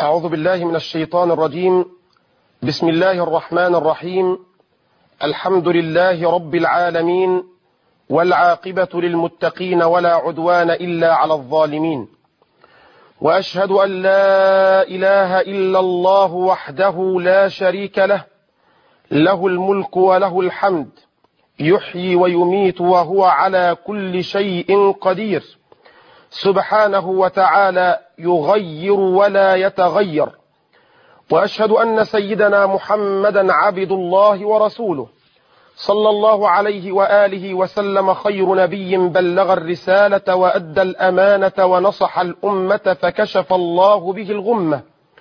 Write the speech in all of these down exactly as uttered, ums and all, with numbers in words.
أعوذ بالله من الشيطان الرجيم. بسم الله الرحمن الرحيم. الحمد لله رب العالمين، والعاقبة للمتقين ولا عدوان إلا على الظالمين، وأشهد أن لا إله إلا الله وحده لا شريك له، له الملك وله الحمد، يحيي ويميت وهو على كل شيء قدير، سبحانه وتعالى يغير ولا يتغير. وأشهد أن سيدنا محمدا عبد الله ورسوله، صلى الله عليه وآله وسلم، خير نبي بلغ الرسالة وأدى الأمانة ونصح الأمة فكشف الله به الغمة،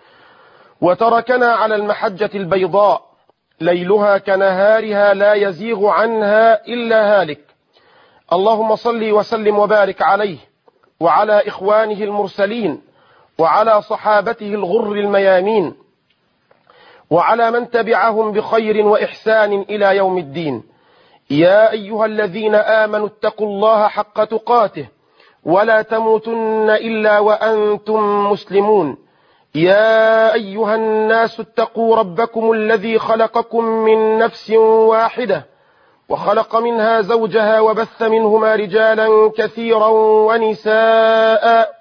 وتركنا على المحجة البيضاء ليلها كنهارها لا يزيغ عنها إلا هالك. اللهم صل وسلم وبارك عليه وعلى إخوانه المرسلين وعلى صحابته الغر الميامين وعلى من تبعهم بخير وإحسان إلى يوم الدين. يا أيها الذين آمنوا اتقوا الله حق تقاته ولا تموتن إلا وأنتم مسلمون. يا أيها الناس اتقوا ربكم الذي خلقكم من نفس واحدة وخلق منها زوجها وبث منهما رجالا كثيرا ونساء،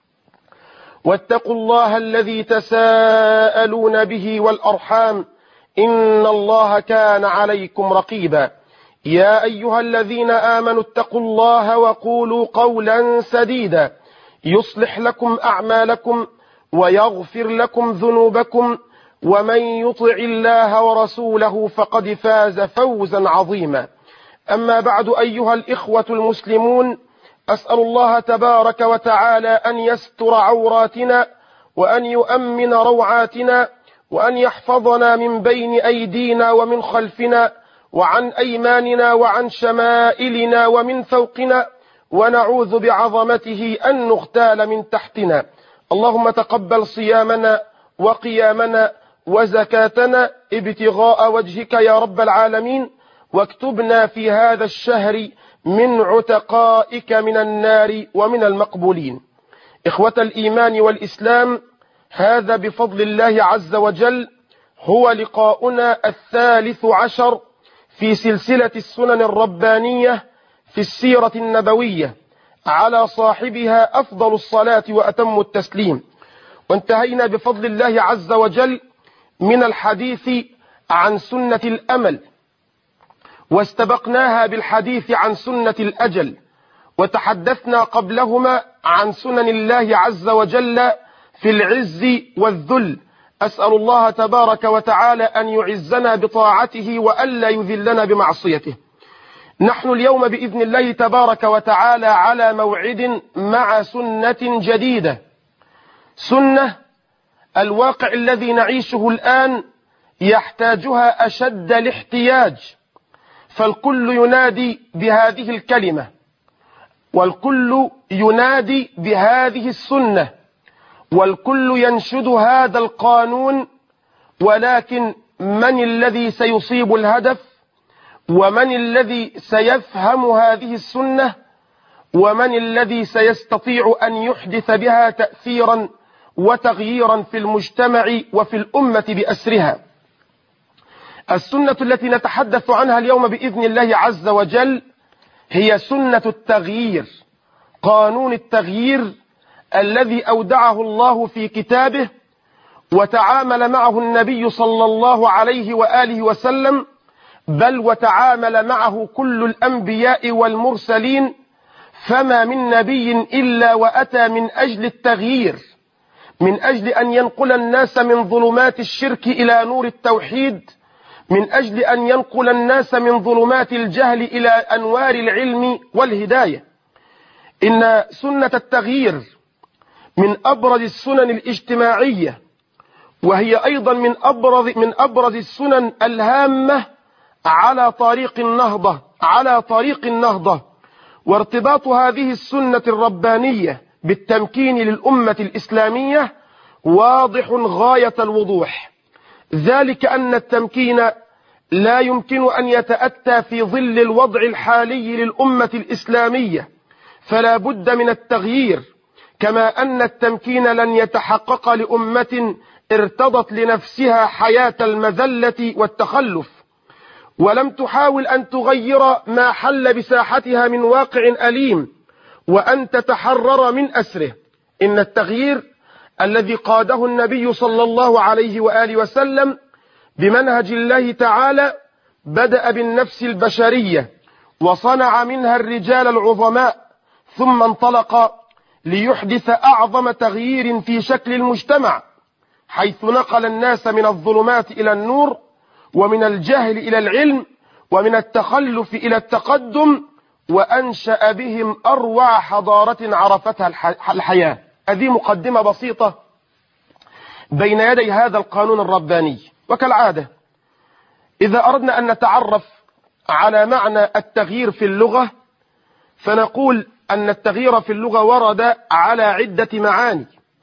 واتقوا الله الذي تساءلون به والأرحام، إن الله كان عليكم رقيبا. يا أيها الذين آمنوا اتقوا الله وقولوا قولا سديدا يصلح لكم أعمالكم ويغفر لكم ذنوبكم، ومن يطع الله ورسوله فقد فاز فوزا عظيما. أما بعد، أيها الإخوة المسلمون، أسأل الله تبارك وتعالى أن يستر عوراتنا وأن يؤمن روعاتنا وأن يحفظنا من بين أيدينا ومن خلفنا وعن أيماننا وعن شمائلنا ومن فوقنا، ونعوذ بعظمته أن نغتال من تحتنا. اللهم تقبل صيامنا وقيامنا وزكاتنا ابتغاء وجهك يا رب العالمين، واكتبنا في هذا الشهر من عتقائك من النار ومن المقبولين. إخوة الإيمان والإسلام، هذا بفضل الله عز وجل هو لقاؤنا الثالث عشر في سلسلة السنن الربانية في السيرة النبوية، على صاحبها أفضل الصلاة وأتم التسليم. وانتهينا بفضل الله عز وجل من الحديث عن سنة الأمل، واستبقناها بالحديث عن سنة الأجل، وتحدثنا قبلهما عن سنن الله عز وجل في العز والذل. أسأل الله تبارك وتعالى أن يعزنا بطاعته وألا يذلنا بمعصيته. نحن اليوم بإذن الله تبارك وتعالى على موعد مع سنة جديدة، سنة الواقع الذي نعيشه الآن يحتاجها أشد الاحتياج، فالكل ينادي بهذه الكلمة، والكل ينادي بهذه السنة، والكل ينشد هذا القانون، ولكن من الذي سيصيب الهدف؟ ومن الذي سيفهم هذه السنة؟ ومن الذي سيستطيع أن يحدث بها تأثيرا وتغييرا في المجتمع وفي الأمة بأسرها؟ السنة التي نتحدث عنها اليوم بإذن الله عز وجل هي سنة التغيير، قانون التغيير الذي أودعه الله في كتابه وتعامل معه النبي صلى الله عليه وآله وسلم، بل وتعامل معه كل الأنبياء والمرسلين، فما من نبي إلا وأتى من أجل التغيير، من أجل أن ينقل الناس من ظلمات الشرك إلى نور التوحيد، من أجل أن ينقل الناس من ظلمات الجهل إلى أنوار العلم والهداية. إن سنة التغيير من أبرز السنن الاجتماعية، وهي أيضا من أبرز, من أبرز السنن الهامة على طريق النهضة على طريق النهضة وارتباط هذه السنة الربانية بالتمكين للأمة الإسلامية واضح غاية الوضوح، ذلك أن التمكين لا يمكن أن يتأتى في ظل الوضع الحالي للأمة الإسلامية، فلا بد من التغيير كما أن التمكين لن يتحقق لأمة ارتضت لنفسها حياة المذلة والتخلف، ولم تحاول أن تغير ما حل بساحتها من واقع أليم وأن تتحرر من أسره. إن التغيير الذي قاده النبي صلى الله عليه وآله وسلم بمنهج الله تعالى بدأ بالنفس البشرية وصنع منها الرجال العظماء، ثم انطلق ليحدث أعظم تغيير في شكل المجتمع، حيث نقل الناس من الظلمات إلى النور، ومن الجهل إلى العلم، ومن التخلف إلى التقدم، وأنشأ بهم أروع حضارة عرفتها الحياة. هذه مقدمة بسيطة بين يدي هذا القانون الرباني. وكالعادة إذا أردنا أن نتعرف على معنى التغيير في اللغة فنقول أن التغيير في اللغة ورد على عدة معاني.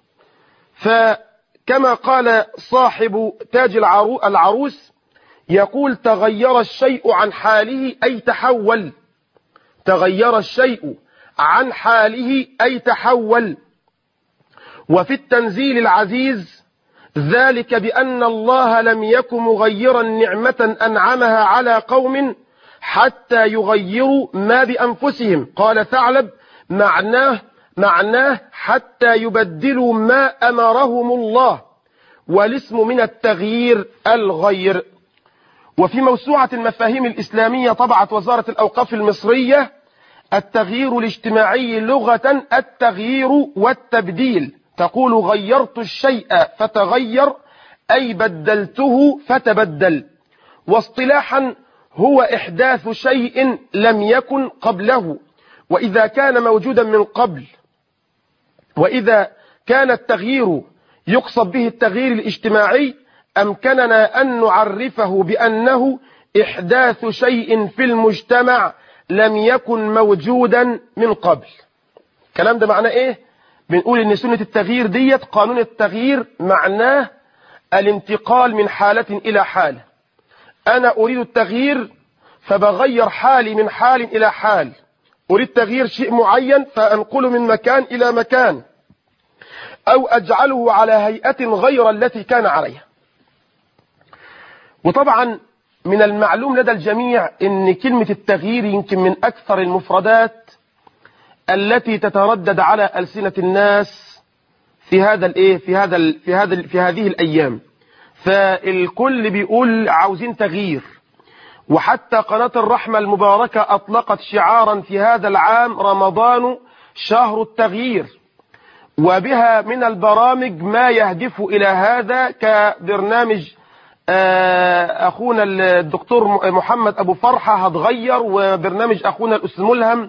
فكما قال صاحب تاج العروس يقول: تغير الشيء عن حاله أي تحول. تغير الشيء عن حاله أي تحول. وفي التنزيل العزيز ذلك بأن الله لم يكن مغيرا نعمة أنعمها على قوم حتى يغيروا ما بأنفسهم. قال ثعلب: معناه معناه حتى يبدلوا ما أمرهم الله، والاسم من التغيير الغير. وفي موسوعة المفاهيم الإسلامية طبعت وزارة الأوقاف المصرية: التغيير الاجتماعي لغة التغيير والتبديل. تقول: غيرت الشيء فتغير، أي بدلته فتبدل. واصطلاحا هو إحداث شيء لم يكن قبله، وإذا كان موجودا من قبل وإذا كان التغيير يقصد به التغيير الاجتماعي أمكننا أن نعرفه بأنه إحداث شيء في المجتمع لم يكن موجودا من قبل. الكلام ده معناه إيه؟ بنقول إن سنة التغيير ديت قانون التغيير معناه الانتقال من حالة إلى حالة. أنا أريد التغيير فبغير حالي من حال إلى حال. أريد تغيير شيء معين فأنقله من مكان إلى مكان، أو أجعله على هيئة غير التي كان عليها. وطبعا من المعلوم لدى الجميع أن كلمة التغيير يمكن من أكثر المفردات التي تتردد على ألسنة الناس في هذا الايه في هذا ال في هذا ال في هذه الأيام. فالكل بيقول عاوزين تغيير، وحتى قناة الرحمة المباركة أطلقت شعارا في هذا العام: رمضان شهر التغيير، وبها من البرامج ما يهدف إلى هذا، كبرنامج أخونا الدكتور محمد أبو فرحة هتغير، وبرنامج أخونا الأستاذ ملهم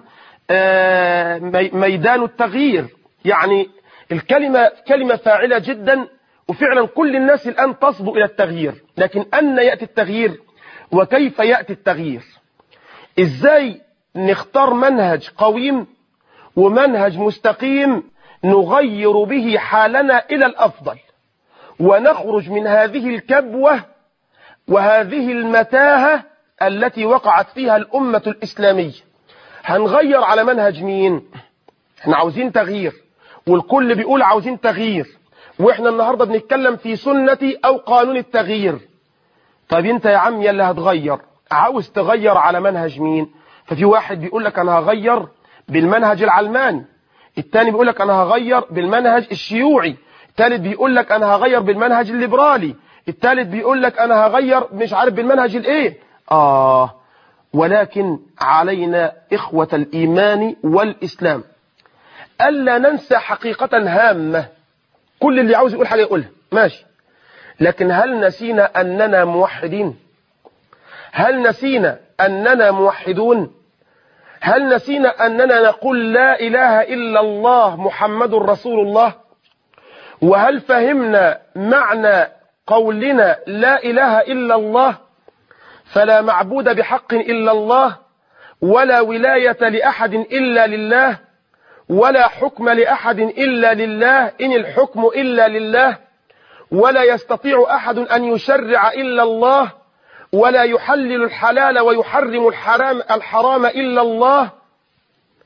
ميدان التغيير. يعني الكلمة كلمة فاعلة جدا، وفعلا كل الناس الآن تصبو إلى التغيير. لكن أين يأتي التغيير وكيف يأتي التغيير؟ إزاي نختار منهج قويم ومنهج مستقيم نغير به حالنا إلى الأفضل، ونخرج من هذه الكبوة وهذه المتاهة التي وقعت فيها الأمة الإسلامية؟ هنغير على منهج مين؟ احنا عاوزين تغيير، والكل بيقول عاوزين تغيير، واحنا النهاردة بنتكلم في سنة أو قانون التغيير. طيب انت يا عم يلي هتغير عاوز تغير على منهج مين؟ ففي واحد بيقول لك انا هغير بالمنهج العلماني، التاني بيقول لك انا هغير بالمنهج الشيوعي، التالت بيقول لك انا هغير بالمنهج الليبرالي، التالت بيقول لك انا هغير مش عارف بالمنهج الايه. اه ولكن علينا إخوة الإيمان والإسلام ألا ننسى حقيقة هامة. كل اللي عاوز يقول حاجة يقولها ماشي، لكن هل نسينا أننا موحدين؟ هل نسينا أننا موحدون؟ هل نسينا أننا نقول لا إله إلا الله محمد رسول الله؟ وهل فهمنا معنى قولنا لا إله إلا الله؟ فلا معبود بحق إلا الله، ولا ولاية لأحد إلا لله، ولا حكم لأحد إلا لله، إن الحكم إلا لله، ولا يستطيع أحد أن يشرع إلا الله، ولا يحلل الحلال ويحرم الحرام الحرام إلا الله.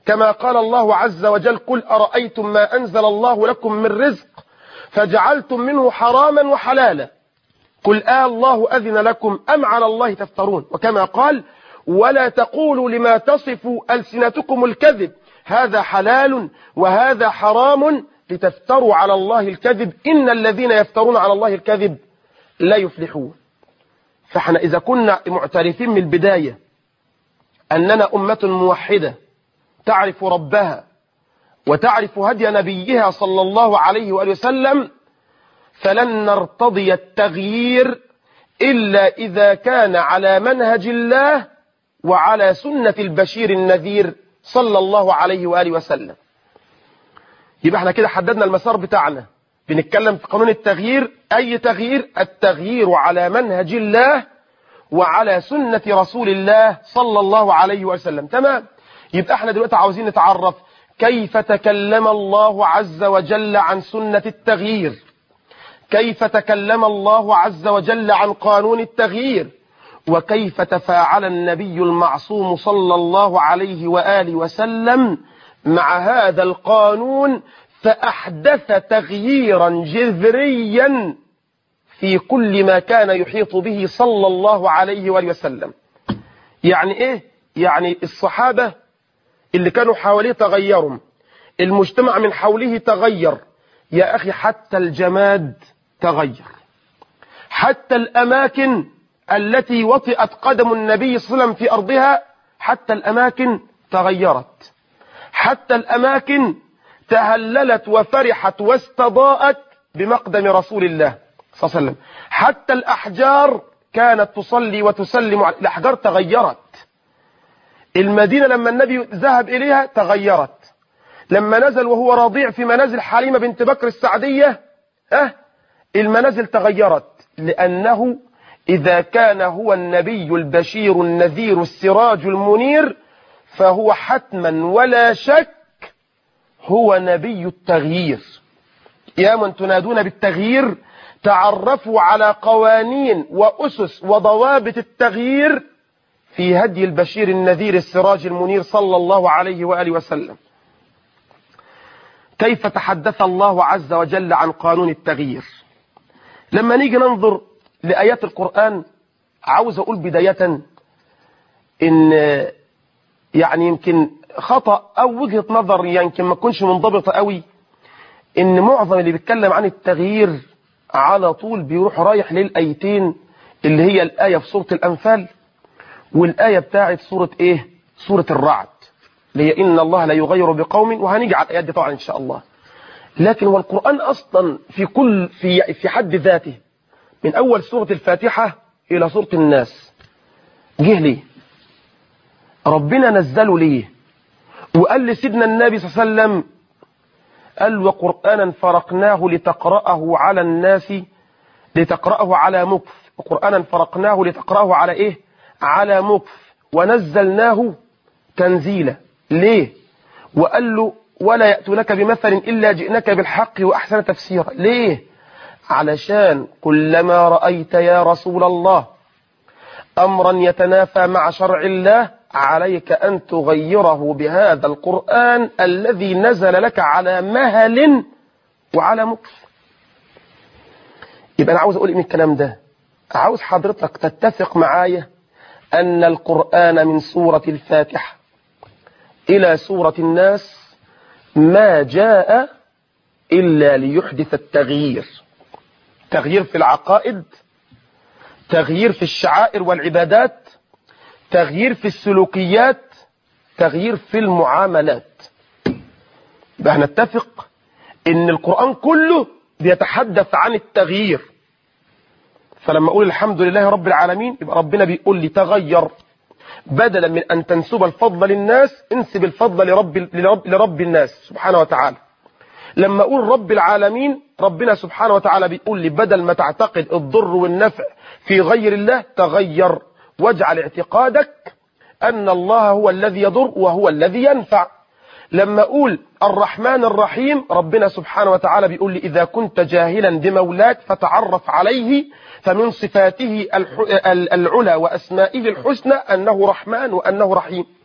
كما قال الله عز وجل: قل أرأيتم ما أنزل الله لكم من رزق فجعلتم منه حراما وحلالا قل آه الله أذن لكم أم على الله تفترون. وكما قال: ولا تقولوا لما تصف ألسنتكم الكذب هذا حلال وهذا حرام لتفتروا على الله الكذب إن الذين يفترون على الله الكذب لا يفلحون. فاحنا إذا كنا معترفين من البداية أننا أمة موحدة تعرف ربها وتعرف هدي نبيها صلى الله عليه وآله وسلم، فلن نرتضي التغيير إلا إذا كان على منهج الله وعلى سنة البشير النذير صلى الله عليه وآله وسلم. يبقى احنا كده حددنا المسار بتاعنا، بنتكلم في قانون التغيير. أي تغيير؟ التغيير على منهج الله وعلى سنة رسول الله صلى الله عليه وسلم. تمام. يبقى احنا دلوقتي عاوزين نتعرف كيف تكلم الله عز وجل عن سنة التغيير، كيف تكلم الله عز وجل عن قانون التغيير، وكيف تفاعل النبي المعصوم صلى الله عليه وآله وسلم مع هذا القانون فأحدث تغييرا جذريا في كل ما كان يحيط به صلى الله عليه وآله وسلم. يعني ايه؟ يعني الصحابة اللي كانوا حواليه تغيروا، المجتمع من حوله تغير. يا أخي حتى الجماد تغير، حتى الأماكن التي وطئت قدم النبي صلى الله عليه وسلم في أرضها حتى الأماكن تغيرت، حتى الأماكن تهللت وفرحت واستضاءت بمقدم رسول الله صلى الله عليه وسلم، حتى الأحجار كانت تصلي وتسلم على الأحجار تغيرت. المدينة لما النبي ذهب إليها تغيرت، لما نزل وهو رضيع في منازل حليمة بنت بكر السعدية أه المنازل تغيرت، لأنه إذا كان هو النبي البشير النذير السراج المنير فهو حتما ولا شك هو نبي التغيير. يا من تنادون بالتغيير تعرفوا على قوانين وأسس وضوابط التغيير في هدي البشير النذير السراج المنير صلى الله عليه وآله وسلم. كيف تحدث الله عز وجل عن قانون التغيير؟ لما نيجي ننظر لآيات القرآن عاوز أقول بداية إن يعني يمكن خطأ أو وجهة نظر يمكن ما تكونش منضبطة قوي، إن معظم اللي بيتكلم عن التغيير على طول بيروح رايح للآيتين اللي هي الآية في سورة الأنفال والآية بتاعت سورة إيه؟ سورة الرعد اللي هي إن الله لا يغير بقوم، وهنيجي على الآيات دي طبعا إن شاء الله. لكن هو القرآن أصلا في كل في في حد ذاته من أول سورة الفاتحة إلى سورة الناس جه ليه؟ ربنا نزله ليه؟ وقال لسيدنا النبي صلى الله عليه وسلم قال وقرآنا فرقناه لتقرأه على الناس لتقرأه على مكث، وقرآنا فرقناه لتقرأه على إيه؟ على مكث ونزلناه تنزيلا. ليه؟ وقال له ولا يأتونك بمثل إلا جئناك بالحق وأحسن تفسيرا. ليه؟ علشان كلما رأيت يا رسول الله أمرا يتنافى مع شرع الله عليك أن تغيره بهذا القرآن الذي نزل لك على مهل وعلى مكث. يبقى أنا عاوز أقول إيه من الكلام ده؟ عاوز حضرتك تتفق معايا أن القرآن من سورة الفاتحة إلى سورة الناس ما جاء إلا ليحدث التغيير، تغيير في العقائد، تغيير في الشعائر والعبادات، تغيير في السلوكيات، تغيير في المعاملات. يبقى هنتفق إن القرآن كله بيتحدث عن التغيير. فلما أقول الحمد لله رب العالمين يبقى ربنا بيقول لي تغير، بدلا من أن تنسب الفضل للناس انسب الفضل لرب, لرب, لرب الناس سبحانه وتعالى. لما أقول رب العالمين ربنا سبحانه وتعالى بيقول لي بدل ما تعتقد الضر والنفع في غير الله تغير واجعل اعتقادك أن الله هو الذي يضر وهو الذي ينفع. لما أقول الرحمن الرحيم ربنا سبحانه وتعالى بيقول لي إذا كنت جاهلا بمولاك فتعرف عليه فمن صفاته العلى وأسمائه الحسنى أنه رحمن وأنه رحيم.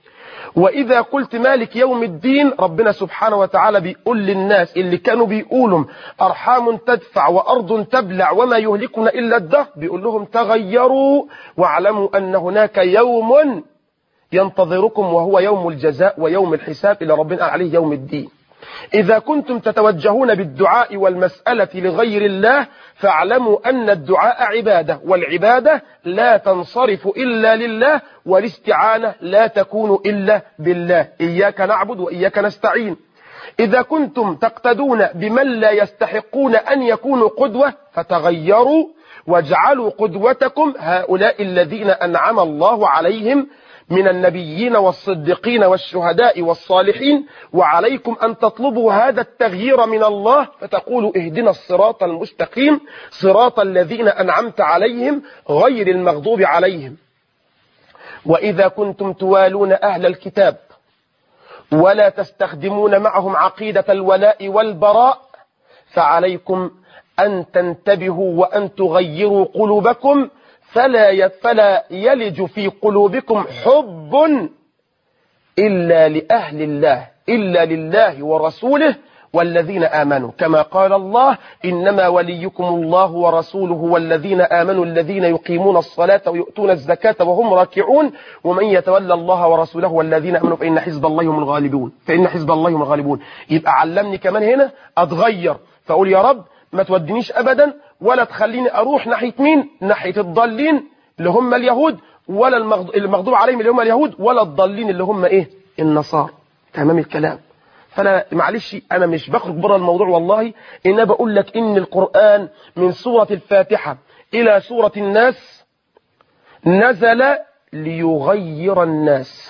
وإذا قلت مالك يوم الدين ربنا سبحانه وتعالى بيقول للناس اللي كانوا بيقولوا أرحام تدفع وأرض تبلع وما يهلكنا إلا الدهر، بيقول لهم تغيروا واعلموا أن هناك يوم ينتظركم وهو يوم الجزاء ويوم الحساب إلى ربنا عليه يوم الدين. إذا كنتم تتوجهون بالدعاء والمسألة لغير الله فاعلموا أن الدعاء عبادة، والعبادة لا تنصرف إلا لله، والاستعانة لا تكون إلا بالله. إياك نعبد وإياك نستعين. إذا كنتم تقتدون بمن لا يستحقون أن يكونوا قدوة فتغيروا واجعلوا قدوتكم هؤلاء الذين أنعم الله عليهم من النبيين والصديقين والشهداء والصالحين، وعليكم أن تطلبوا هذا التغيير من الله فتقولوا اهدنا الصراط المستقيم صراط الذين أنعمت عليهم غير المغضوب عليهم. وإذا كنتم توالون أهل الكتاب ولا تستخدمون معهم عقيدة الولاء والبراء فعليكم أن تنتبهوا وأن تغيروا قلوبكم فلا فلا يلج في قلوبكم حب إلا لأهل الله إلا لله ورسوله والذين آمنوا، كما قال الله إنما وليكم الله ورسوله والذين آمنوا الذين يقيمون الصلاة ويؤتون الزكاة وهم راكعون ومن يتولى الله ورسوله والذين آمنوا فإن حزب الله هم الغالبون فإن حزب الله هم الغالبون. يبقى علمني كمان هنا أتغير، فأقول يا رب ما تودنيش أبدا ولا تخليني أروح ناحية مين؟ ناحية الضالين اللي هم اليهود، ولا المغضوب عليهم اللي هم اليهود، ولا الضالين اللي هم إيه؟ النصارى. تمام الكلام. فأنا معلش أنا مش بخرج بره الموضوع والله، إن بقول لك إن القرآن من سورة الفاتحة إلى سورة الناس نزل ليغير الناس،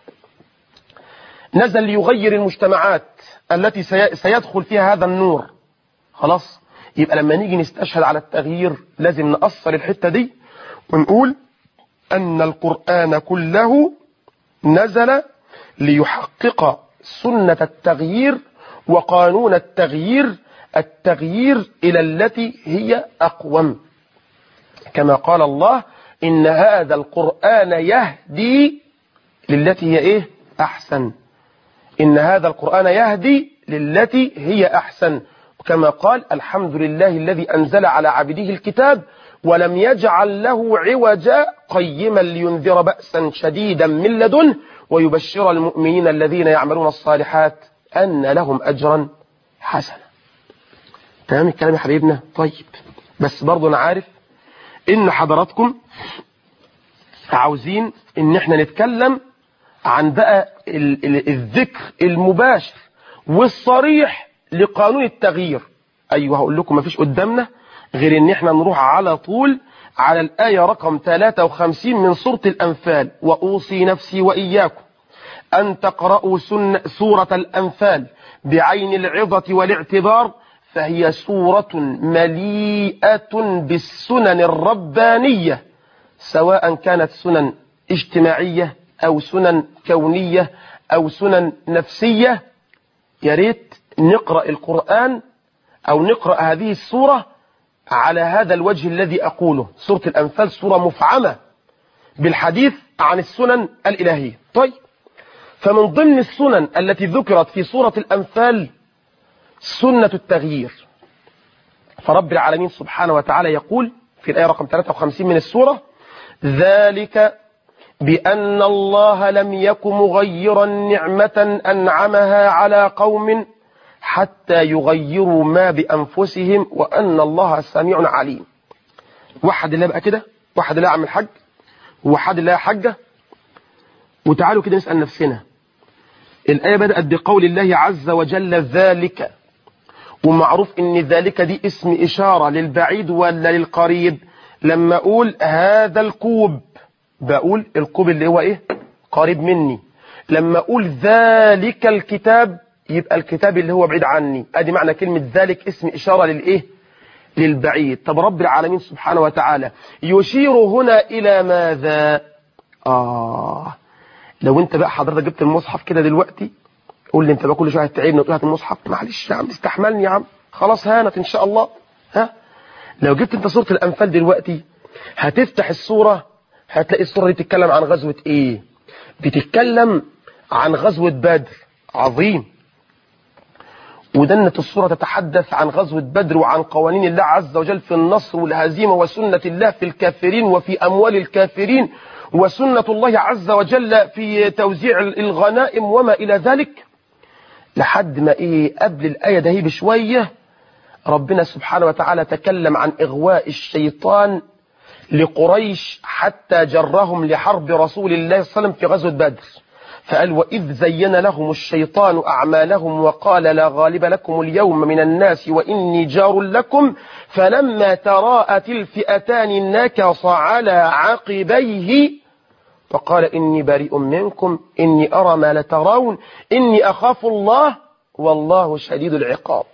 نزل ليغير المجتمعات التي سيدخل فيها هذا النور. خلاص، يبقى لما نيجي نستشهد على التغيير لازم نقصر الحتة دي ونقول أن القرآن كله نزل ليحقق سنة التغيير وقانون التغيير، التغيير إلى التي هي أقوم، كما قال الله إن هذا القرآن يهدي للتي هي إيه؟ أحسن. إن هذا القرآن يهدي للتي هي أحسن، كما قال الحمد لله الذي أنزل على عبده الكتاب ولم يجعل له عوجا قيما لينذر بأسا شديدا من لدنه ويبشر المؤمنين الذين يعملون الصالحات أن لهم أجرا حسنا. تمام الكلام يا حبيبنا؟ طيب، بس برضو أنا عارف إن حضراتكم عاوزين إن احنا نتكلم عن بقى الذكر المباشر والصريح لقانون التغيير. أيوه هقول لكم مفيش قدامنا غير إن احنا نروح على طول على الآية رقم ثلاثة وخمسين من سورة الأنفال، وأوصي نفسي وإياكم أن تقرأوا سورة الأنفال بعين العظة والاعتبار، فهي سورة مليئة بالسنن الربانية، سواء كانت سنن اجتماعية أو سنن كونية أو سنن نفسية. يا ريت نقرأ القرآن أو نقرأ هذه السورة على هذا الوجه الذي أقوله. سورة الأنفال سورة مفعمة بالحديث عن السنن الإلهية. طيب، فمن ضمن السنن التي ذكرت في سورة الأنفال سنة التغيير، فرب العالمين سبحانه وتعالى يقول في الآية رقم ثلاثة وخمسين من السورة: ذلك بأن الله لم يك مغيرا نعمة أنعمها على قوم حتى يغيروا ما بأنفسهم وأن الله سميع عليم. وحد الله بقى كده، وحد الله عم الحج، وحد الله حجة. وتعالوا كده نسأل نفسنا، الآية بدأت بقول الله عز وجل ذلك، ومعروف ان ذلك دي اسم إشارة للبعيد ولا للقريب. لما أقول هذا الكوب بقول الكوب اللي هو إيه؟ قريب مني. لما أقول ذلك الكتاب يبقى الكتاب اللي هو بعيد عني. ادي معنى كلمة ذلك، اسم إشارة للإيه؟ للبعيد. طب رب العالمين سبحانه وتعالى يشير هنا إلى ماذا؟ آه لو انت بقى حضرتك جبت المصحف كده دلوقتي، قول لي انت بقى كل شويه هتتعبني وتقول هات المصحف، معلش يا عم استحملني يا عم، خلاص هانت ان شاء الله. ها لو جبت انت سورة الأنفال دلوقتي هتفتح السورة هتلاقي السورة دي بتتكلم عن غزوة ايه؟ بتتكلم عن غزوة بدر. عظيم. ودنة الصورة تتحدث عن غزوة بدر وعن قوانين الله عز وجل في النصر والهزيمة، وسنة الله في الكافرين وفي أموال الكافرين، وسنة الله عز وجل في توزيع الغنائم وما إلى ذلك، لحد ما إيه قبل الآية ده بشوية ربنا سبحانه وتعالى تكلم عن إغواء الشيطان لقريش حتى جرهم لحرب رسول الله صلى الله عليه وسلم في غزوة بدر. فقال: وإذ زين لهم الشيطان أعمالهم وقال لا غالب لكم اليوم من الناس وإني جار لكم فلما تراءت الفئتان نكص على عقبيه فقال إني بريء منكم إني أرى ما لا ترون إني أخاف الله والله شديد العقاب.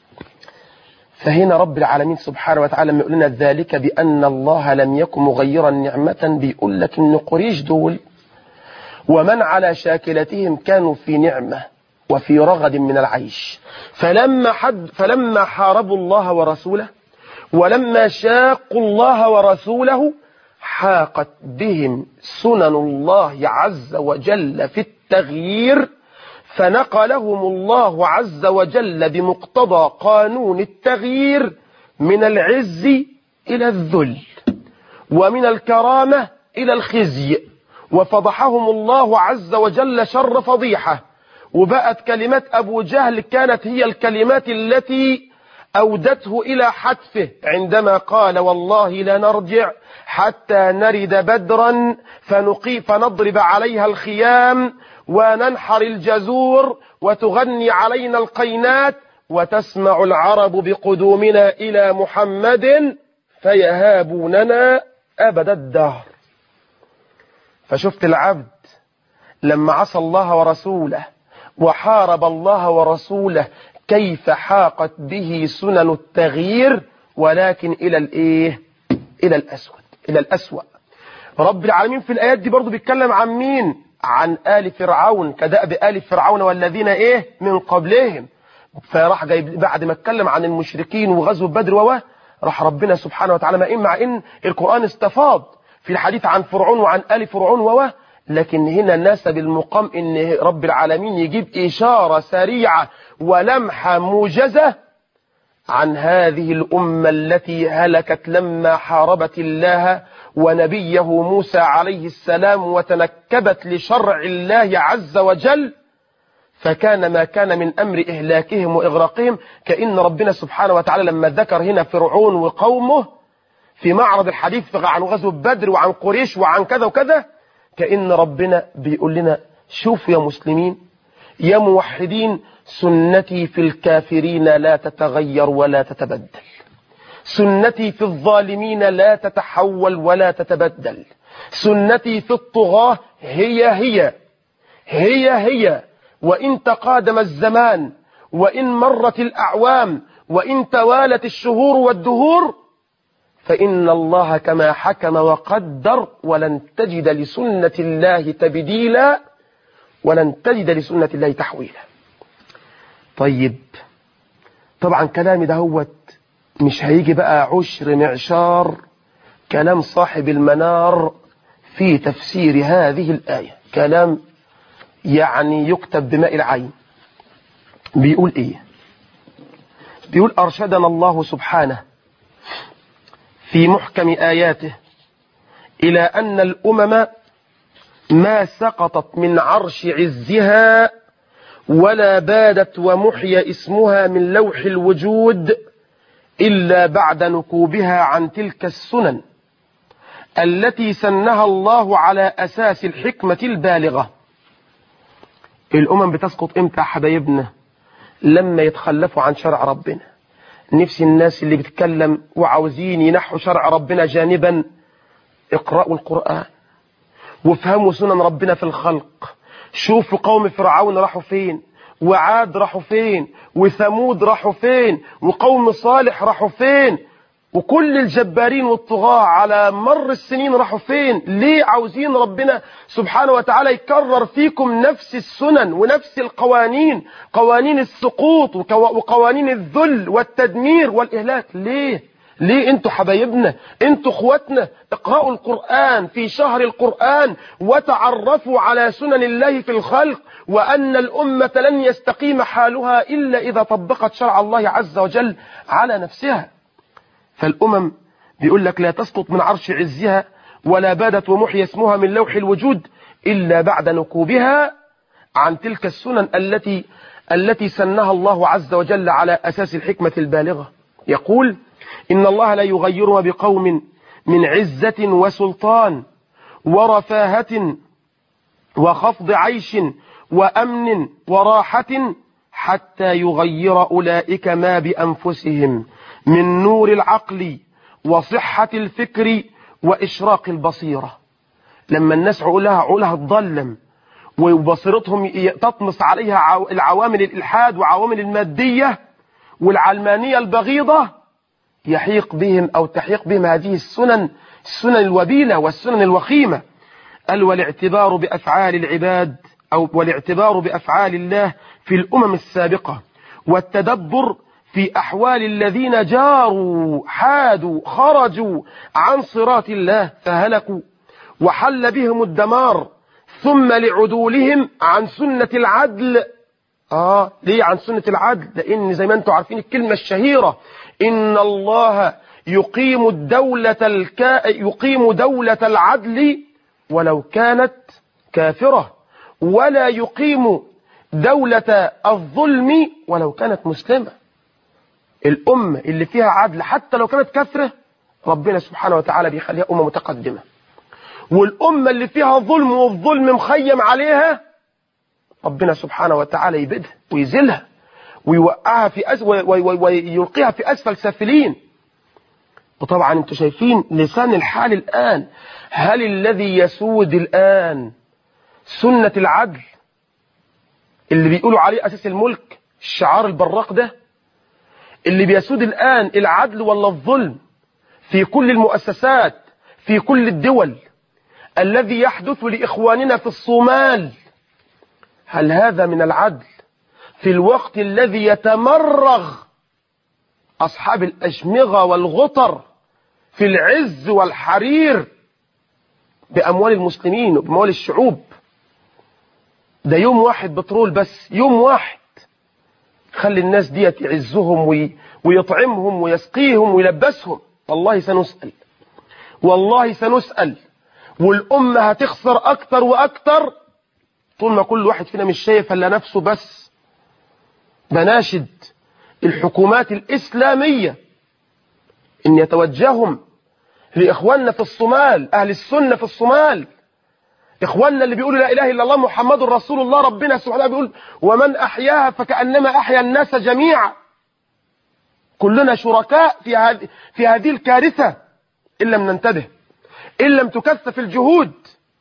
فهنا رب العالمين سبحانه وتعالى لما يقول لنا ذلك بأن الله لم يكن مغيرا نعمة، بيقول لك إن قريش دول ومن على شاكلتهم كانوا في نعمة وفي رغد من العيش، فلما, حد فلما حاربوا الله ورسوله ولما شاقوا الله ورسوله حاقت بهم سنن الله عز وجل في التغيير، فنقلهم الله عز وجل بمقتضى قانون التغيير من العز إلى الذل ومن الكرامة إلى الخزي، وفضحهم الله عز وجل شر فضيحة. وبقت كلمات أبو جهل كانت هي الكلمات التي أودته إلى حتفه عندما قال والله لا نرجع حتى نرد بدرا فنقي فنضرب عليها الخيام وننحر الجزور وتغني علينا القينات وتسمع العرب بقدومنا إلى محمد فيهابوننا أبد الدهر. فشفت العبد لما عصى الله ورسوله وحارب الله ورسوله كيف حاقت به سنن التغيير، ولكن إلى الإيه؟ إلى الأسود، إلى الأسوأ. رب العالمين في الآيات دي برضو بيتكلم عن مين؟ عن آل فرعون كدأب آل فرعون والذين إيه من قبلهم. فراح جايب بعد ما اتكلم عن المشركين وغزو بدر ووا راح ربنا سبحانه وتعالى ما إن مع إن القرآن استفاض في الحديث عن فرعون وعن آل فرعون ووا، لكن هنا ناسب المقام إن رب العالمين يجيب إشارة سريعة ولمحة موجزة عن هذه الأمة التي هلكت لما حاربت الله ونبيه موسى عليه السلام وتنكبت لشرع الله عز وجل، فكان ما كان من أمر إهلاكهم وإغراقهم. كأن ربنا سبحانه وتعالى لما ذكر هنا فرعون وقومه في معرض الحديث عن غزو بدر وعن قريش وعن كذا وكذا، كأن ربنا بيقول لنا شوفوا يا مسلمين يا موحدين، سنتي في الكافرين لا تتغير ولا تتبدل، سنتي في الظالمين لا تتحول ولا تتبدل، سنتي في الطغاة هي هي هي هي وإن تقادم الزمان وإن مرت الأعوام وإن توالت الشهور والدهور، فإن الله كما حكم وقدر ولن تجد لسنة الله تبديلا ولن تجد لسنة الله تحويلا. طيب طبعا كلامي ده هو مش هيجي بقى عشر معشار كلام صاحب المنار في تفسير هذه الآية، كلام يعني يكتب بماء العين. بيقول ايه؟ بيقول أرشدنا الله سبحانه في محكم آياته إلى أن الأمم ما سقطت من عرش عزها ولا بادت ومحي اسمها من لوح الوجود إلا بعد نكوبها عن تلك السنن التي سنها الله على أساس الحكمة البالغة. الأمم بتسقط إمتى حبايبنا؟ لما يتخلفوا عن شرع ربنا. نفس الناس اللي بتتكلم وعاوزين ينحوا شرع ربنا جانبا، اقرأوا القرآن وافهموا سنن ربنا في الخلق. شوفوا قوم فرعون راحوا فين، وعاد راحوا فين، وثمود راحوا فين، وقوم صالح راحوا فين، وكل الجبارين والطغاة على مر السنين راحوا فين. ليه عاوزين ربنا سبحانه وتعالى يكرر فيكم نفس السنن ونفس القوانين، قوانين السقوط وقوانين الذل والتدمير والإهلاك؟ ليه؟ ليه؟ انتوا حبايبنا، انتوا اخواتنا. اقرأوا القرآن في شهر القرآن وتعرفوا على سنن الله في الخلق، وأن الأمة لن يستقيم حالها إلا إذا طبقت شرع الله عز وجل على نفسها. فالأمم بيقول لك لا تسقط من عرش عزها ولا بادت ومحي اسمها من لوح الوجود إلا بعد نكوبها عن تلك السنن التي التي سنها الله عز وجل على أساس الحكمة البالغة. يقول إن الله لا يغير ما بقوم من عزة وسلطان ورفاهة وخفض عيش وأمن وراحة حتى يغير أولئك ما بأنفسهم من نور العقل وصحة الفكر وإشراق البصيرة. لما الناس عقولها عقولها تضلم وبصيرتهم تطمس عليها العوامل الإلحاد وعوامل المادية والعلمانية البغيضة، يحيق بهم أو تحيق بهم هذه السنن السنن الوبيلة والسنن الوخيمة. قال والاعتبار بأفعال العباد أو والاعتبار بأفعال الله في الأمم السابقة والتدبر في أحوال الذين جاروا حادوا خرجوا عن صراط الله فهلكوا وحل بهم الدمار، ثم لعدولهم عن سنة العدل. آه ليه عن سنة العدل؟ لأن زي ما أنتم عارفين الكلمة الشهيرة إن الله يقيم الدولة الكا... يقيم دولة العدل ولو كانت كافرة، ولا يقيم دولة الظلم ولو كانت مسلمة. الأمة اللي فيها عدل حتى لو كانت كافرة ربنا سبحانه وتعالى بيخليها أمة متقدمة، والأمة اللي فيها ظلم والظلم مخيم عليها ربنا سبحانه وتعالى يبدها ويزلها ويوقعها في أس... ويلقيها في أسفل سافلين. وطبعا انتم شايفين لسان الحال الآن، هل الذي يسود الآن سنة العدل اللي بيقولوا عليه أساس الملك، الشعار البراق ده، اللي بيسود الآن العدل ولا الظلم في كل المؤسسات في كل الدول، الذي يحدث لإخواننا في الصومال، هل هذا من العدل في الوقت الذي يتمرغ أصحاب الأشمغة والغطر في العز والحرير بأموال المسلمين وبأموال الشعوب؟ ده يوم واحد بترول بس، يوم واحد خلي الناس دي يعزهم وي... ويطعمهم ويسقيهم ويلبسهم. والله سنسأل، والله سنسأل، والأمة هتخسر أكتر وأكتر طول ما كل واحد فينا مش شايف إلا نفسه بس. بناشد الحكومات الإسلامية إن يتوجههم لإخواننا في الصومال، أهل السنة في الصومال، إخواننا اللي بيقولوا لا إله إلا الله محمد رسول الله. ربنا سبحانه بيقول ومن أحياها فكأنما أحيا الناس جميعا. كلنا شركاء في هذه في هذه الكارثة إن لم ننتبه، إن لم تكثف الجهود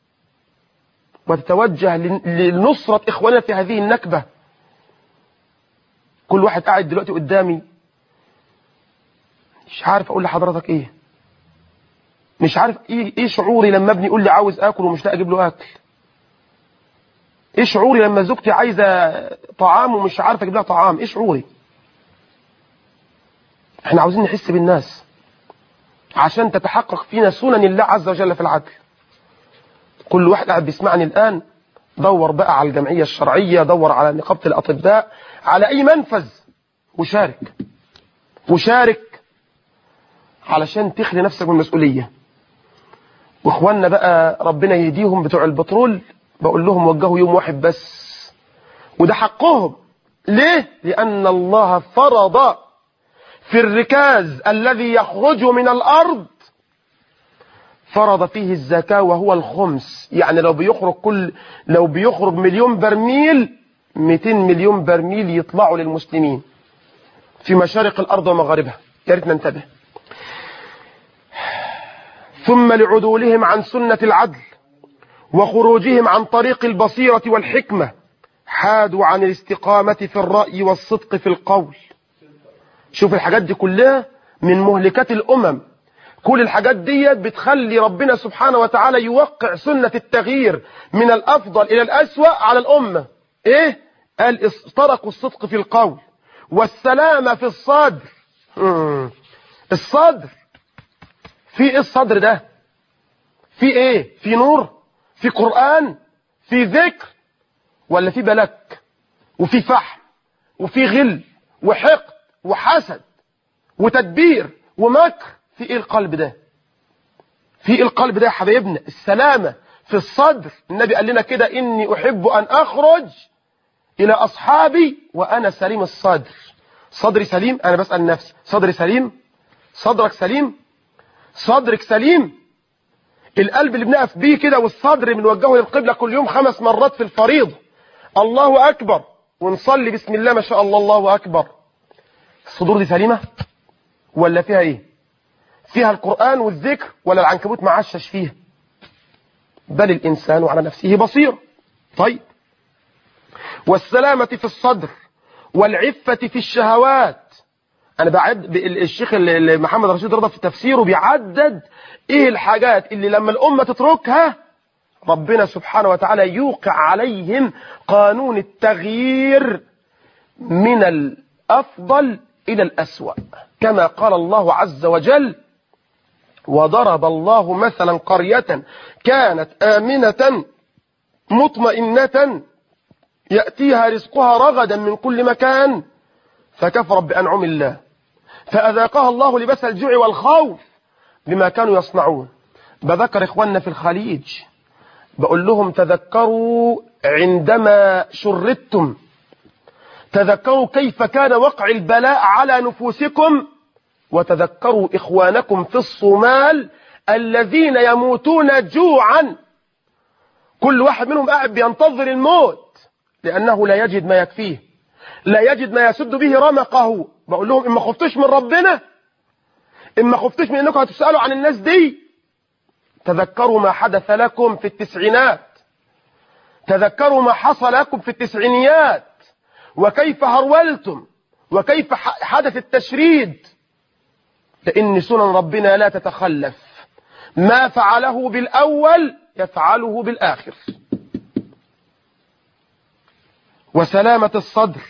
وتتوجه لنصرة إخواننا في هذه النكبة. كل واحد قاعد دلوقتي قدامي مش عارف أقول لحضرتك إيه، مش عارف إيه, إيه شعوري لما ابني يقول لي عاوز آكل ومش لاقي أجيب له أكل. إيه شعوري لما زوجتي عايزة طعام ومش عارف أجيب لها طعام. إيه شعوري؟ إحنا عاوزين نحس بالناس عشان تتحقق فينا سنن الله عز وجل في العدل. كل واحد قاعد بيسمعني الآن دور بقى على الجمعية الشرعية، دور على نقابة الأطباء، على أي منفذ، وشارك وشارك علشان تخلي نفسك من المسؤولية. واخواننا بقى ربنا يهديهم بتوع البترول، بقول لهم وجهوا يوم واحد بس، وده حقهم. ليه؟ لأن الله فرض في الركاز الذي يخرج من الأرض فرض فيه الزكاة وهو الخمس. يعني لو بيخرج كل لو بيخرج مليون برميل، مئتين مليون برميل يطلعوا للمسلمين في مشارق الأرض ومغاربها. يا ريت ننتبه. ثم لعدولهم عن سنة العدل وخروجهم عن طريق البصيرة والحكمة حادوا عن الاستقامة في الرأي والصدق في القول. شوف الحاجات دي كلها من مهلكات الأمم. كل الحاجات دي بتخلي ربنا سبحانه وتعالى يوقع سنة التغيير من الأفضل إلى الأسوأ على الأمة. إيه؟ قال تركوا الصدق في القول والسلامة في الصدر. الصدر في ايه؟ الصدر ده في ايه؟ في نور، في قرآن، في ذكر، ولا في بلك وفي فحم وفي غل وحقد وحسد وتدبير ومكر؟ في ايه القلب ده؟ في ايه القلب ده يا حبايبنا؟ السلامة في الصدر. النبي قال لنا كده: اني احب ان اخرج الى اصحابي وانا سليم الصدر. صدري سليم؟ انا بسأل نفسي، صدري سليم؟ صدرك سليم؟ صدرك سليم؟ القلب اللي بنقف بيه كده والصدر بنوجهه للقبلة كل يوم خمس مرات في الفريضة، الله اكبر، ونصلي بسم الله ما شاء الله الله اكبر، الصدور دي سليمة ولا فيها ايه؟ فيها القرآن والذكر ولا العنكبوت معشش فيها؟ بل الانسان على نفسه بصير. طيب، والسلامة في الصدر والعفة في الشهوات. انا بعد الشيخ محمد رشيد رضا في تفسيره بيعدد ايه الحاجات اللي لما الامة تتركها ربنا سبحانه وتعالى يوقع عليهم قانون التغيير من الافضل الى الاسوأ، كما قال الله عز وجل: وضرب الله مثلا قرية كانت آمنة مطمئنة يأتيها رزقها رغدا من كل مكان فكفرت بأنعم الله فأذاقها الله لباس الجوع والخوف بما كانوا يصنعون. بذكر إخواننا في الخليج، بقول لهم: تذكروا عندما شردتم، تذكروا كيف كان وقع البلاء على نفوسكم، وتذكروا إخوانكم في الصومال الذين يموتون جوعا، كل واحد منهم قاعد بينتظر الموت لأنه لا يجد ما يكفيه، لا يجد ما يسد به رمقه. بقول لهم: إما خفتش من ربنا، إما خفتش من أنكم هتسألوا عن الناس دي، تذكروا ما حدث لكم في التسعينات، تذكروا ما حصل لكم في التسعينيات، وكيف هرولتم، وكيف حدث التشريد، لأن سنن ربنا لا تتخلف، ما فعله بالأول يفعله بالآخر. وسلامة الصدر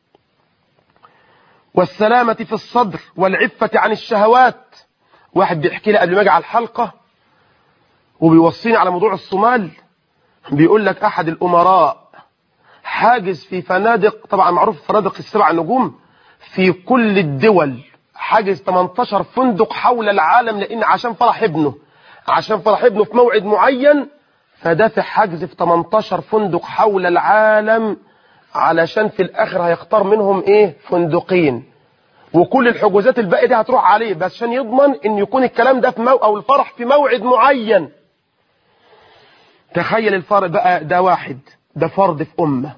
والسلامة في الصدر والعفة عن الشهوات. واحد بيحكي لي قبل ما اجي على الحلقة وبيوصيني على موضوع الصومال، بيقول لك أحد الأمراء حاجز في فنادق، طبعا معروف فنادق السبع نجوم في كل الدول، حاجز ثمانية عشر فندق حول العالم، لأن عشان فرح ابنه عشان فرح ابنه في موعد معين فدافع حجز في ثمانية عشر فندق حول العالم، علشان في الآخر هيختار منهم ايه؟ فندقين، وكل الحجوزات الباقية دي هتروح عليه بس عشان يضمن ان يكون الكلام ده في مو او الفرح في موعد معين. تخيل الفرق بقى، ده واحد، ده فرد في أمة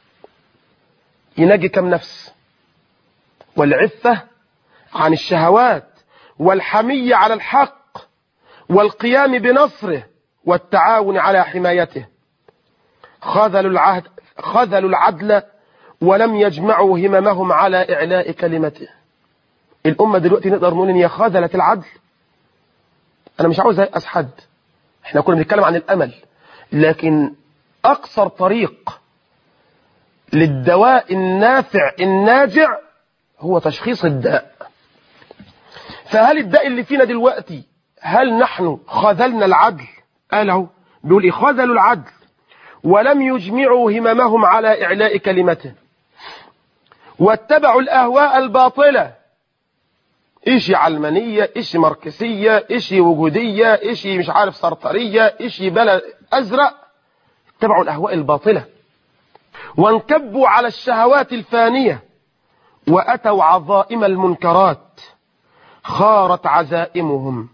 ينجي كم نفس، والعفة عن الشهوات، والحمية على الحق، والقيام بنصره، والتعاون على حمايته. خذلوا العهد خذلوا العدل ولم يجمعوا هممهم على إعلاء كلمته. الأمة دلوقتي نقدر نقول إن هي خذلت العدل. أنا مش عاوز أيأس حد، إحنا كنا بنتكلم عن الأمل، لكن أقصر طريق للدواء النافع الناجع هو تشخيص الداء. فهل الداء اللي فينا دلوقتي، هل نحن خذلنا العدل؟ قاله بيقول إيه؟ خذلوا العدل ولم يجمعوا هممهم على إعلاء كلمته، واتبعوا الأهواء الباطلة، إشي علمانية، إشي ماركسية، إشي وجودية، إشي مش عارف سرطرية، إشي بلد أزرق، اتبعوا الأهواء الباطلة وانكبوا على الشهوات الفانية، وأتوا عظائم المنكرات خارت عزائمهم،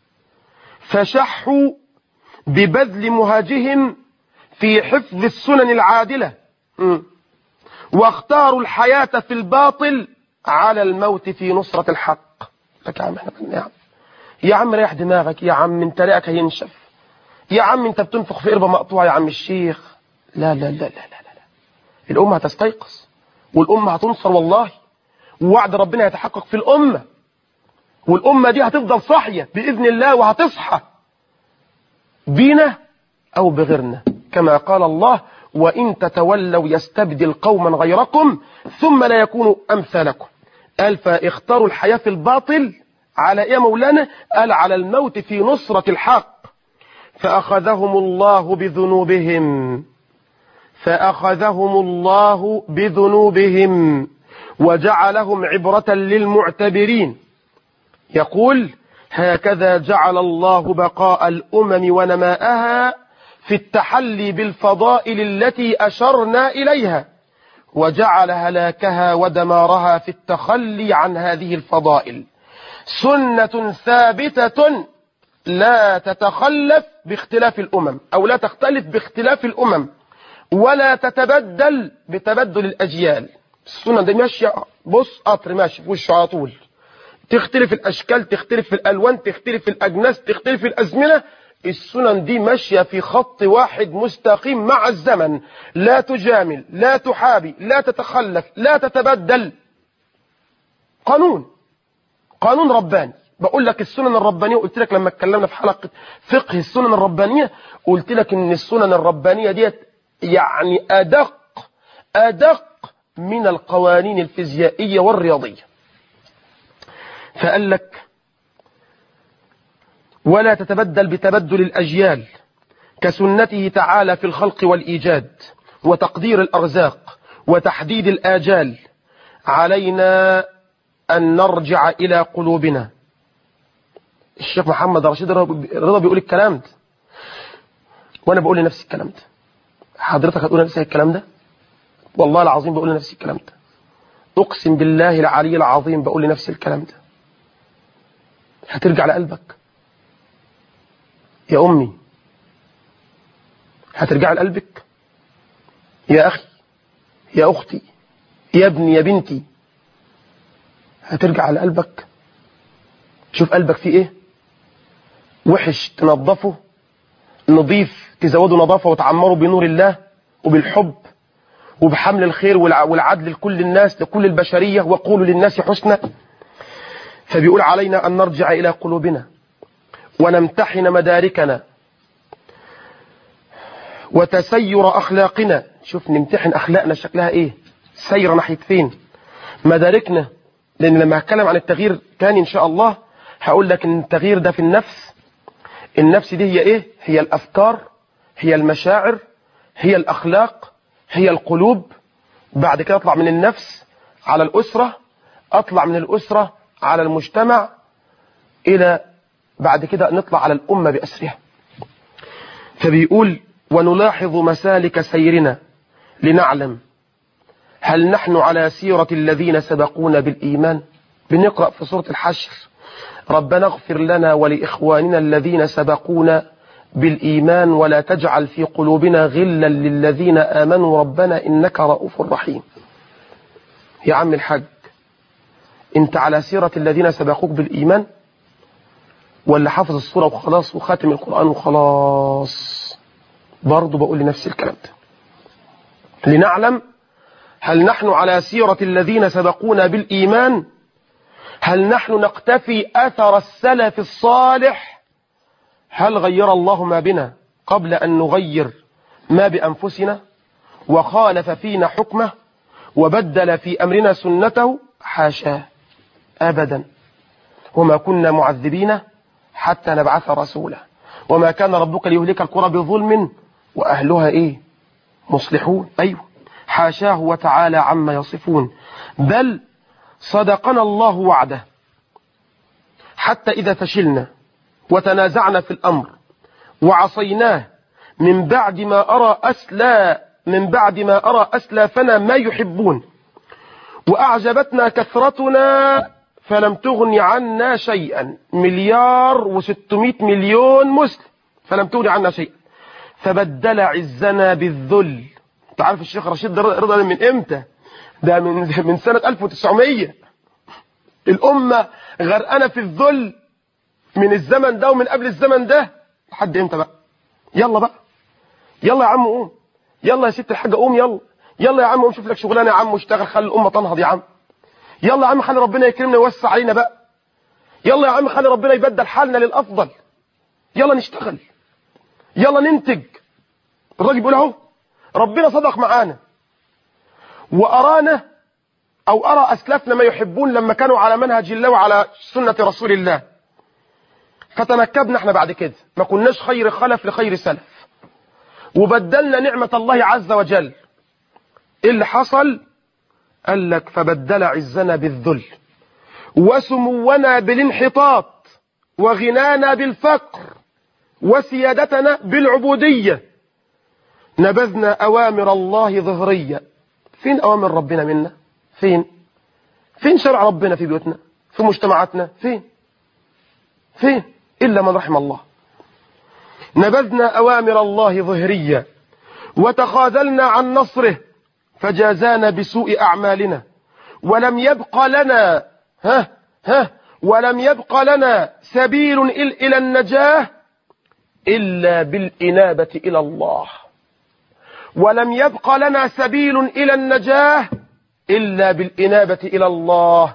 فشحوا ببذل مهاجهم في حفظ السنن العادلة، واختاروا الحياة في الباطل على الموت في نصرة الحق. لك يا عم احنا يا عم يا عم ريح دماغك يا عم، انت ريقك هينشف يا عم، انت بتنفخ في قربة مقطوعة يا عم الشيخ. لا لا لا لا لا لا، الأمة هتستيقظ والأمة هتنصر والله، ووعد ربنا يتحقق في الأمة، والأمة دي هتفضل صاحية بإذن الله وهتصحى بينا أو بغيرنا، كما قال الله: وإن تتولوا يستبدل قوما غيركم ثم لا يكونوا أمثالكم. قال: فاختاروا الحياة في الباطل على إيه يا مولانا؟ قال على الموت في نصرة الحق. فأخذهم الله بذنوبهم فأخذهم الله بذنوبهم وجعلهم عبرة للمعتبرين. يقول: هكذا جعل الله بقاء الأمم ونماءها في التحلي بالفضائل التي أشرنا إليها، وجعل هلاكها ودمارها في التخلي عن هذه الفضائل. سنة ثابتة لا تتخلف باختلاف الأمم، أو لا تختلف باختلاف الأمم، ولا تتبدل بتبدل الأجيال. السنة دي ماشية، بص قطر ماشي في وشه على طول، تختلف الأشكال، تختلف في الألوان، تختلف في الأجناس، تختلف في الأزمنة. السنن دي ماشية في خط واحد مستقيم مع الزمن، لا تجامل، لا تحابي، لا تتخلف، لا تتبدل. قانون قانون رباني. بقول لك السنن الربانية، قلت لك لما اتكلمنا في حلقة فقه السنن الربانية، قلت لك ان السنن الربانية ديت يعني أدق أدق من القوانين الفيزيائية والرياضية. فقال لك: ولا تتبدل بتبدل الأجيال، كسنته تعالى في الخلق والإيجاد وتقدير الأرزاق وتحديد الآجال. علينا أن نرجع إلى قلوبنا. الشيخ محمد رشيد رضا بيقول الكلام ده، وأنا بقول لنفسي الكلام ده. حضرتك هتقول لنفسك الكلام ده؟ والله العظيم بقول لنفسي الكلام ده، أقسم بالله العلي العظيم بقول لنفسي الكلام ده. هترجع لقلبك يا أمي، هترجع لقلبك يا أخي، يا أختي، يا ابني، يا بنتي، هترجع لقلبك. شوف قلبك فيه إيه، وحش تنظفه، نظيف تزوده نظافة وتعمره بنور الله وبالحب وبحمل الخير والعدل لكل الناس، لكل البشرية، وقولوا للناس حسنا. فبيقول: علينا أن نرجع إلى قلوبنا ونمتحن مداركنا وتسير أخلاقنا. شوف نمتحن أخلاقنا شكلها إيه، سير ناحية فين، مداركنا. لأن لما هتكلم عن التغيير تاني إن شاء الله هقول لك إن التغيير ده في النفس. النفس دي هي إيه؟ هي الأفكار، هي المشاعر، هي الأخلاق، هي القلوب. بعد كده أطلع من النفس على الأسرة، أطلع من الأسرة على المجتمع، إلى بعد كده نطلع على الأمة بأسرها. فبيقول: ونلاحظ مسالك سيرنا لنعلم هل نحن على سيرة الذين سبقونا بالإيمان. بنقرأ في سورة الحشر: ربنا اغفر لنا ولإخواننا الذين سبقونا بالإيمان ولا تجعل في قلوبنا غلا للذين آمنوا ربنا إنك رؤوف رحيم. يا عم الحاج، انت على سيرة الذين سبقوك بالإيمان، ولا حافظ السورة وخلاص وخاتم القرآن وخلاص؟ برضو بقول لنفسي الكلام ده. لنعلم هل نحن على سيرة الذين سبقونا بالإيمان، هل نحن نقتفي أثر السلف الصالح، هل غير الله ما بنا قبل أن نغير ما بأنفسنا، وخالف فينا حكمه وبدل في أمرنا سنته؟ حاشاه أبدا. وما كنا معذبين حتى نبعث رسولا وما كان ربك ليهلك القرى بظلم وأهلها إيه؟ مصلحون. أيوه، حاشاه وتعالى عما يصفون. بل صدقنا الله وعده حتى إذا فشلنا وتنازعنا في الأمر وعصيناه من بعد ما أرى أسلا من بعد ما أرى أسلافنا ما يحبون، وأعجبتنا كثرتنا فلم تغن عنا شيئا. مليار وستمائة مليون مسلم فلم تغن عنا شيئا. فبدل عزنا بالذل. انت عارف الشيخ رشيد رضا من امتى؟ ده من من سنة ألف وتسعمائة. الأمة غرقانة في الذل من الزمن ده ومن قبل الزمن ده لحد امتى بقى؟ يلا بقى، يلا يا عم قوم، يلا يا ست الحاجة قوم، يلا يلا يا عم قوم شوف لك شغلانة يا عم واشتغل، خلي الأمة تنهض يا عم. يلا يا عم خلي ربنا يكرمنا ويوسع علينا بقى. يلا يا عم خلي ربنا يبدل حالنا للأفضل. يلا نشتغل، يلا ننتج. الراجل بيقول اهو ربنا صدق معانا وأرانا أو أرى أسلافنا ما يحبون لما كانوا على منهج الله وعلى سنة رسول الله، فتنكبنا احنا بعد كده، ما كناش خير خلف لخير سلف، وبدلنا نعمة الله عز وجل. ايه اللي حصل؟ قال لك فبدل عزنا بالذل، وسمونا بالانحطاط، وغنانا بالفقر، وسيادتنا بالعبودية. نبذنا أوامر الله ظهرية. فين أوامر ربنا منا؟ فين؟ فين شرع ربنا في بيوتنا؟ في مجتمعاتنا؟ فين؟ فين؟ إلا من رحم الله. نبذنا أوامر الله ظهرية، وتخاذلنا عن نصره، فجازانا بسوء أعمالنا، ولم يبق لنا ها ها ولم يبق لنا سبيل إلى النجاة إلا بالإنابة إلى الله. ولم يبق لنا سبيل إلى النجاة إلا بالإنابة إلى الله.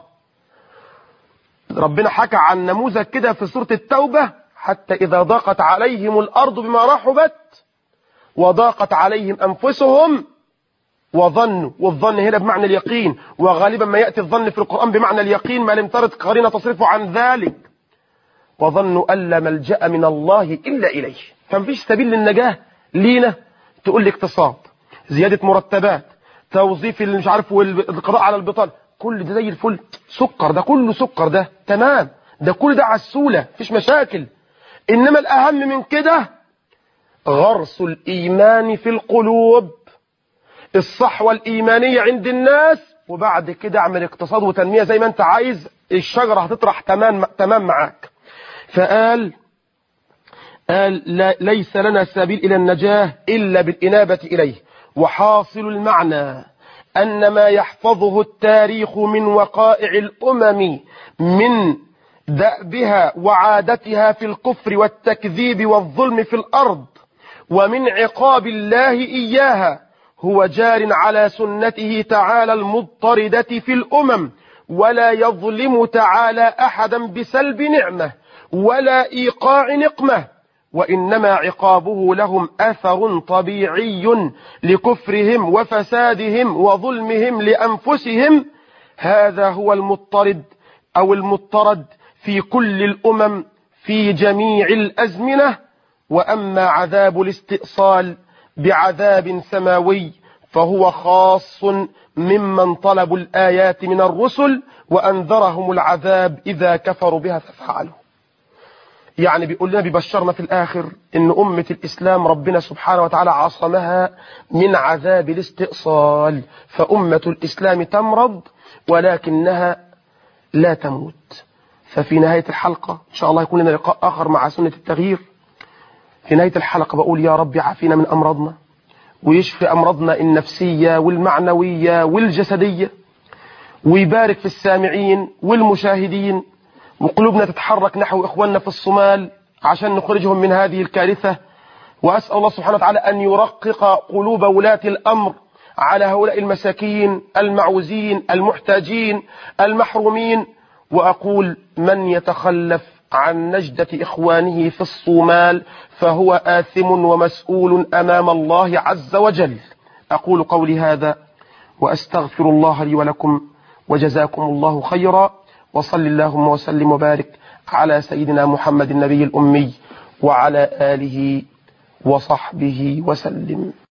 ربنا حكى عن نموذج كده في سورة التوبة: حتى إذا ضاقت عليهم الأرض بما رحبت وضاقت عليهم أنفسهم وظنوا، والظن هنا بمعنى اليقين، وغالبا ما يأتي الظن في القرآن بمعنى اليقين ما لم ترد قرينة تصرف عن ذلك، وظنوا أن لا ملجأ من الله إلا إليه. فمفيش سبيل للنجاة لينا. تقول لي اقتصاد، زيادة مرتبات، توظيف اللي مش عارف، والقضاء على البطالة، كل ده زي الفل، سكر، ده كله سكر، ده تمام، ده كل ده عسولة، مفيش مشاكل. إنما الأهم من كده غرس الإيمان في القلوب، الصحوة الإيمانية عند الناس، وبعد كده اعمل اقتصاد وتنمية زي ما انت عايز، الشجرة هتطرح تمام تمام معاك. فقال قال لا ليس لنا سبيل إلى النجاة إلا بالإنابة إليه. وحاصل المعنى أن ما يحفظه التاريخ من وقائع الأمم من دأبها وعادتها في الكفر والتكذيب والظلم في الأرض، ومن عقاب الله إياها، هو جار على سنته تعالى المضطردة في الأمم، ولا يظلم تعالى أحدا بسلب نعمة ولا إيقاع نقمة، وإنما عقابه لهم أثر طبيعي لكفرهم وفسادهم وظلمهم لأنفسهم. هذا هو المضطرد أو المضطرد في كل الأمم في جميع الأزمنة. وأما عذاب الاستئصال بعذاب سماوي فهو خاص ممن طلبوا الآيات من الرسل وأنذرهم العذاب إذا كفروا بها ففعلوا. يعني بيقول لنا، بيبشرنا في الآخر إن أمة الإسلام ربنا سبحانه وتعالى عصمها من عذاب الاستئصال، فأمة الإسلام تمرض ولكنها لا تموت. ففي نهاية الحلقة إن شاء الله يكون لنا لقاء آخر مع سنة التغيير. في نهاية الحلقة بقول يا رب عافينا من أمراضنا، ويشفي أمراضنا النفسية والمعنوية والجسدية، ويبارك في السامعين والمشاهدين، وقلوبنا تتحرك نحو إخواننا في الصومال عشان نخرجهم من هذه الكارثة. وأسأل الله سبحانه وتعالى أن يرقق قلوب ولاة الأمر على هؤلاء المساكين المعوزين المحتاجين المحرومين. وأقول من يتخلف عن نجدة إخوانه في الصومال فهو آثم ومسؤول أمام الله عز وجل. أقول قولي هذا وأستغفر الله لي ولكم، وجزاكم الله خيرا، وصل اللهم وسلم وبارك على سيدنا محمد النبي الأمي وعلى آله وصحبه وسلم.